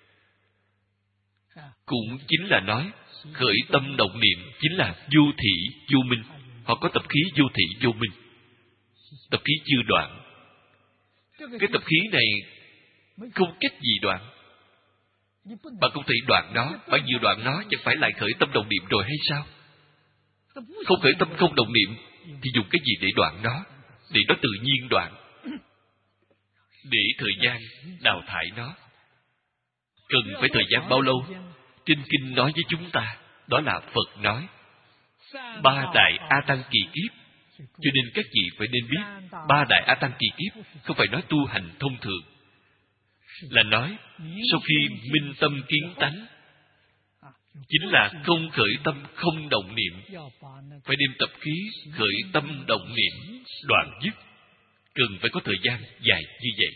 Cũng chính là nói khởi tâm động niệm chính là vô thị vô minh. Họ có tập khí vô thị vô minh. Tập khí chưa đoạn. Cái tập khí này không cách gì đoạn. Bạn không thể đoạn nó. Bạn vừa đoạn nó chẳng phải lại khởi tâm động niệm rồi hay sao? Không khởi tâm không động niệm thì dùng cái gì để đoạn nó? Để nó tự nhiên đoạn, để thời gian đào thải nó. Cần phải thời gian bao lâu? Trên kinh nói với chúng ta, đó là Phật nói 3 đại A Tăng kỳ kiếp. Cho nên các vị phải nên biết 3 đại A Tăng kỳ kiếp không phải nói tu hành thông thường, là nói sau khi minh tâm kiến tánh, chính là không khởi tâm không động niệm. Phải đem tập khí khởi tâm động niệm đoạn dứt. Cần phải có thời gian dài như vậy.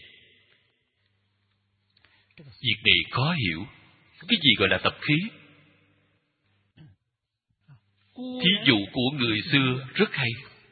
Việc này khó hiểu. Cái gì gọi là tập khí? Thí dụ của người xưa rất hay.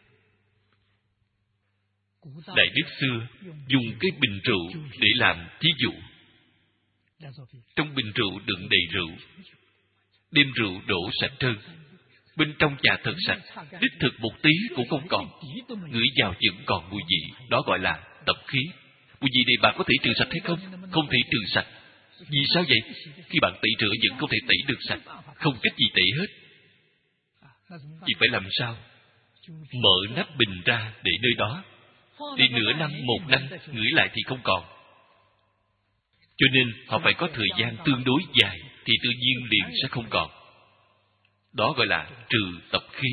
Đại đức xưa dùng cái bình rượu để làm thí dụ. Trong bình rượu đựng đầy rượu, đem rượu đổ sạch trơn. Bên trong trà thật sạch, đích thực một tí cũng không còn. Ngửi vào vẫn còn mùi vị. Đó gọi là tập khí. Mùi vị này bạn có thể trừ sạch hay không? Không thể trừ sạch. Vì sao vậy? Khi bạn tẩy rửa vẫn không thể tẩy được sạch. Không cách gì tẩy hết. Chỉ phải làm sao? Mở nắp bình ra để nơi đó. Để nửa năm, 1 năm, ngửi lại thì không còn. Cho nên họ phải có thời gian tương đối dài, thì tự nhiên liền sẽ không còn. Đó gọi là trừ tập khí.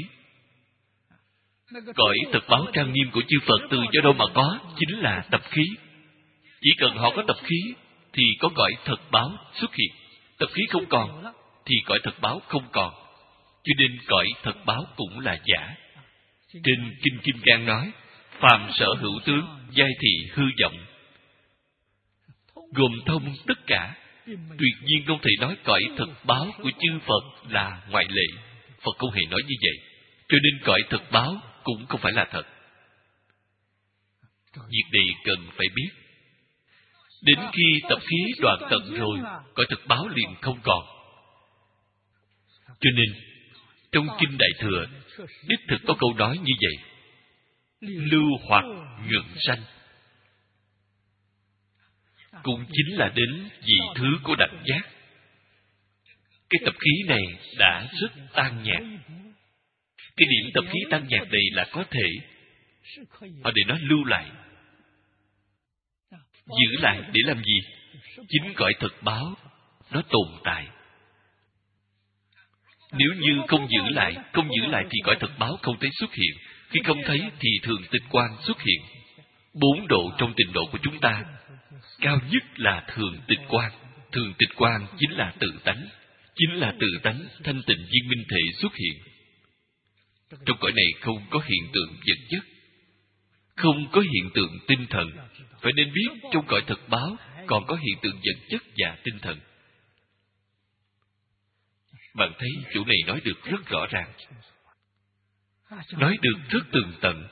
Cõi thực báo trang nghiêm của chư Phật từ do đâu mà có? Chính là tập khí. Chỉ cần họ có tập khí thì có cõi thật báo xuất hiện. Tập khí không còn thì cõi thật báo không còn. Cho nên cõi thật báo cũng là giả. Trên Kinh Kim Cang nói, phàm sở hữu tướng, giai thị hư vọng, gồm thông tất cả. Tuyệt nhiên không thể nói cõi thật báo của chư Phật là ngoại lệ. Phật không hề nói như vậy. Cho nên cõi thật báo cũng không phải là thật. Việc này cần phải biết. Đến khi tập khí đoạn tận rồi, cõi thật báo liền không còn. Cho nên, trong Kinh Đại Thừa, đích thực có câu nói như vậy. Lưu hoặc nhuận sanh. Cũng chính là đến vị thứ của đẳng giác. Cái tập khí này đã rất tan nhạt. Cái điểm tập khí tan nhạt này là có thể họ để nó lưu lại. Giữ lại để làm gì? Chính cõi thực báo nó tồn tại. Nếu như không giữ lại thì cõi thực báo không thấy xuất hiện. Khi không thấy thì thường tịch quan xuất hiện. 4 độ trong tịnh độ của chúng ta, cao nhất là thường tịch quan. Thường tịch quan chính là tự tánh. Chính là tự tánh thanh tịnh viên minh thể xuất hiện. Trong cõi này không có hiện tượng vật chất, không có hiện tượng tinh thần. Phải nên biết trong cõi thực báo còn có hiện tượng vật chất và tinh thần. Bạn thấy chỗ này nói được rất rõ ràng, nói được rất tường tận.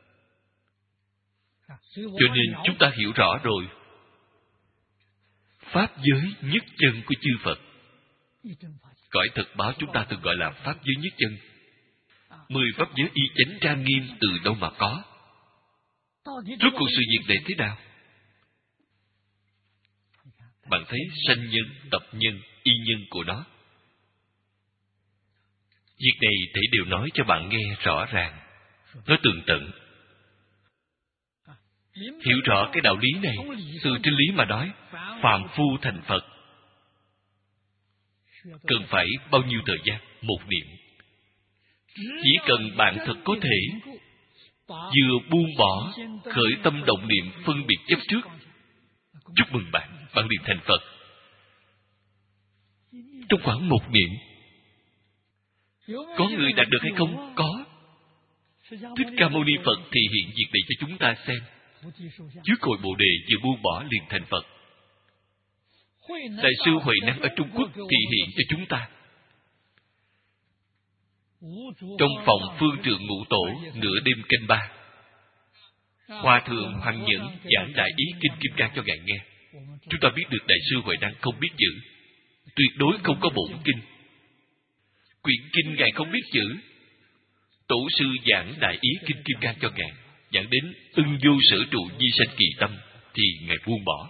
Cho nên chúng ta hiểu rõ rồi. Pháp giới nhất chân của chư Phật, cõi thực báo chúng ta thường gọi là pháp giới nhất chân. 10 pháp giới y chánh trang nghiêm từ đâu mà có? Rốt cuộc sự việc này thế nào? Bạn thấy sanh nhân, tập nhân, y nhân của nó. Việc này thầy đều nói cho bạn nghe rõ ràng, nói tường tận. Hiểu rõ cái đạo lý này, từ trên lý mà nói, phàm phu thành Phật cần phải bao nhiêu thời gian? 1 niệm. Chỉ cần bạn thật có thể vừa buông bỏ, khởi tâm động niệm phân biệt chấp trước, chúc mừng bạn, bạn liền thành Phật. Trong khoảng 1 niệm. Có người đạt được hay không? Có. Thích Ca Mâu Ni Phật thì hiện việc này cho chúng ta xem. Trước cội Bồ Đề vừa buông bỏ liền thành Phật. Đại sư Huệ Năng ở Trung Quốc thì hiện cho chúng ta. Trong phòng phương trượng ngũ tổ, nửa đêm canh 3, Hòa thượng Hoàng Nhẫn giảng đại ý Kinh Kim Cang cho ngài nghe. Chúng ta biết được Đại sư Huệ Năng không biết chữ, tuyệt đối không có bổn kinh. Quyển kinh ngài không biết chữ. Tổ sư giảng đại ý Kinh Kim Cang cho ngài, giảng đến ưng vô sở trụ di sanh kỳ tâm, thì ngài buông bỏ.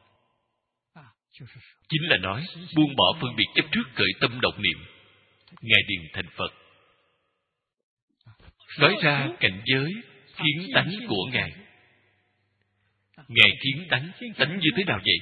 Chính là nói buông bỏ phân biệt chấp trước, khởi tâm động niệm, ngài liền thành Phật. Nói ra cảnh giới kiến tánh của ngài. Ngài kiến tánh, tánh như thế nào vậy?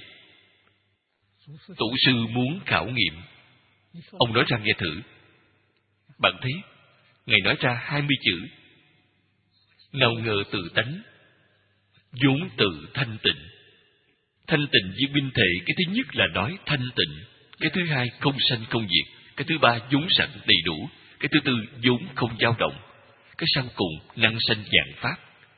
Tổ sư muốn khảo nghiệm, ông nói ra nghe thử. Bạn thấy ngài nói ra 20 chữ. Nào ngờ tự tánh vốn tự thanh tịnh. Thanh tịnh với minh thể, cái thứ nhất là nói thanh tịnh, cái thứ hai không sanh không diệt, cái thứ ba vốn sẵn đầy đủ, cái thứ tư vốn không dao động, cái sau cùng năng sanh vạn pháp.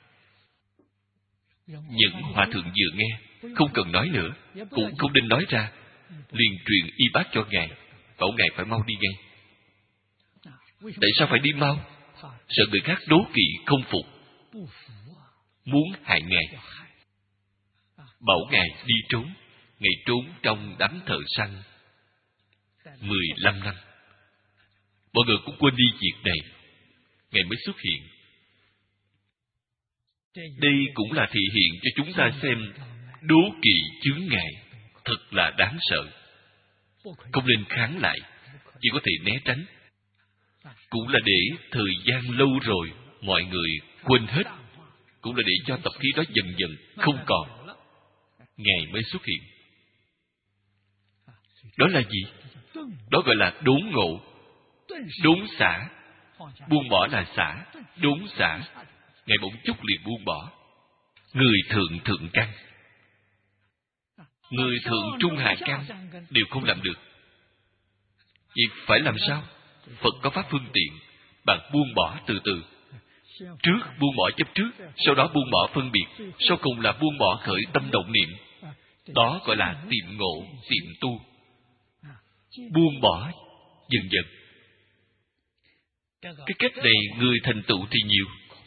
Những hòa thượng vừa nghe không cần nói nữa, cũng không nên nói ra, liền truyền y bát cho ngài, bảo ngài phải mau đi ngay. Tại sao phải đi mau? Sợ người khác đố kỵ không phục, muốn hại ngài. Bảo ngài đi trốn. Ngài trốn trong đám thợ săn 15 năm. Mọi người cũng quên đi việc này, ngài mới xuất hiện. Đây cũng là thị hiện cho chúng ta xem đố kỵ chướng ngại thật là đáng sợ. Không nên kháng lại, chỉ có thể né tránh. Cũng là để thời gian lâu rồi mọi người quên hết, cũng là để cho tập khí đó dần dần không còn, ngài mới xuất hiện. Đó là gì? Đó gọi là đốn ngộ. Đốn xả. Buông bỏ là xả. Đốn xả. Ngài bỗng chốc liền buông bỏ. Người thượng thượng căn, người thượng trung hạ căn đều không làm được. Vậy phải làm sao? Phật có pháp phương tiện. Bạn buông bỏ từ từ. Trước buông bỏ chấp trước, sau đó buông bỏ phân biệt, sau cùng là buông bỏ khởi tâm động niệm. Đó gọi là tiệm ngộ, tiệm tu. Buông bỏ dần dần. Cái cách này người thành tựu thì nhiều.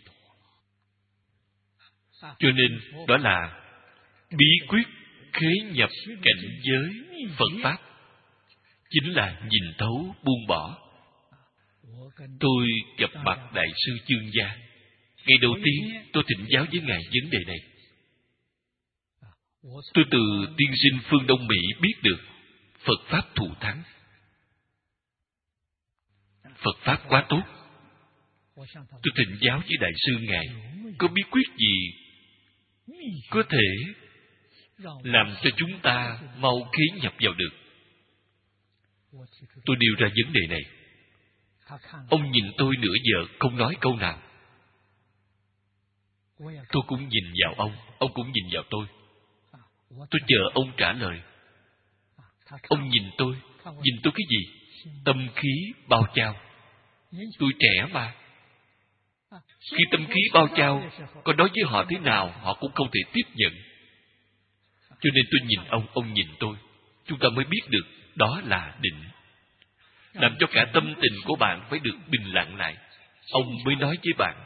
Cho nên đó là bí quyết khế nhập cảnh giới Phật Pháp. Chính là nhìn thấu buông bỏ. Tôi gặp mặt Đại sư Chương Gia. Ngày đầu tiên tôi thỉnh giáo với Ngài vấn đề này. Tôi từ tiên sinh phương Đông Mỹ biết được Phật Pháp thù thắng. Phật Pháp quá tốt. Tôi thỉnh giáo với Đại sư Ngài, có bí quyết gì có thể làm cho chúng ta mau khế nhập vào được? Tôi nêu ra vấn đề này. Ông nhìn tôi nửa giờ không nói câu nào. Tôi cũng nhìn vào ông cũng nhìn vào tôi. Tôi chờ ông trả lời. Ông nhìn tôi cái gì? Tâm khí bao trao. Tôi trẻ mà. Khi tâm khí bao trao, có nói với họ thế nào, họ cũng không thể tiếp nhận. Cho nên tôi nhìn ông nhìn tôi. Chúng ta mới biết được đó là định. Làm cho cả tâm tình của bạn phải được bình lặng lại. Ông mới nói với bạn.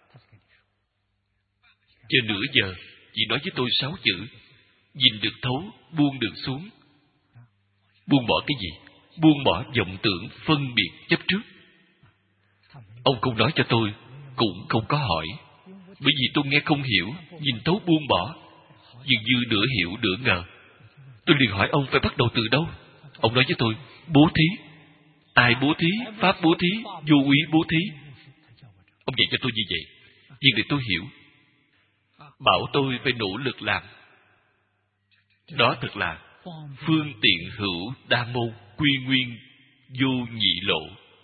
Chờ nửa giờ, chỉ nói với tôi 6 chữ. Nhìn được thấu, buông được xuống. Buông bỏ cái gì? Buông bỏ vọng tưởng, phân biệt, chấp trước. Ông không nói cho tôi, cũng không có hỏi. Bởi vì tôi nghe không hiểu, nhìn thấu buông bỏ. Dường như nửa hiểu nửa ngờ. Tôi liền hỏi ông phải bắt đầu từ đâu? Ông nói với tôi, bố thí. Ai bố thí? Pháp bố thí, vô úy bố thí. Ông dạy cho tôi như vậy. Nhưng để tôi hiểu. Bảo tôi phải nỗ lực làm. Đó thật là phương tiện hữu đa môn, quy nguyên vô nhị lộ.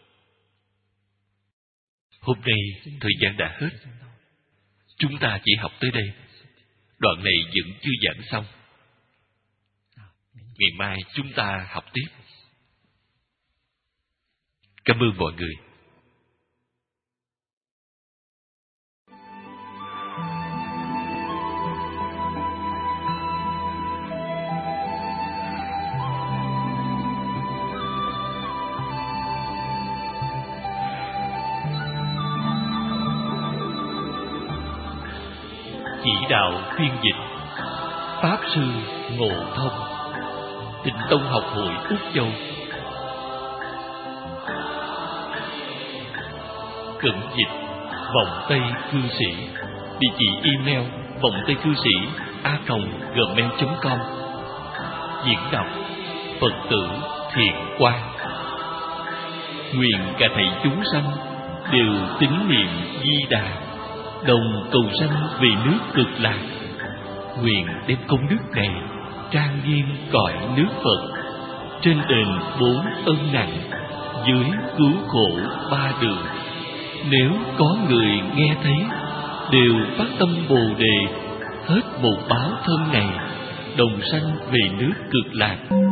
Hôm nay thời gian đã hết. Chúng ta chỉ học tới đây. Đoạn này vẫn chưa giảng xong. Ngày mai chúng ta học tiếp. Cảm ơn mọi người. Chỉ đạo phiên dịch Pháp Sư Ngộ Thông, Tịnh Tông Học Hội Úc Châu. Cẩn dịch Vọng Tây Cư Sĩ. Địa chỉ email vongtaycư sĩ@gmail.com. Diễn đọc Phật tử Thiện Quang. Nguyện cả thảy chúng sanh đều tín niệm Di Đà, đồng cầu sanh về nước Cực Lạc. Nguyện đem công đức này trang nghiêm cõi nước Phật, trên đền 4 ân nặng, dưới cứu khổ 3 đường. Nếu có người nghe thấy, đều phát tâm Bồ Đề, hết một báo thân này, đồng sanh về nước Cực Lạc.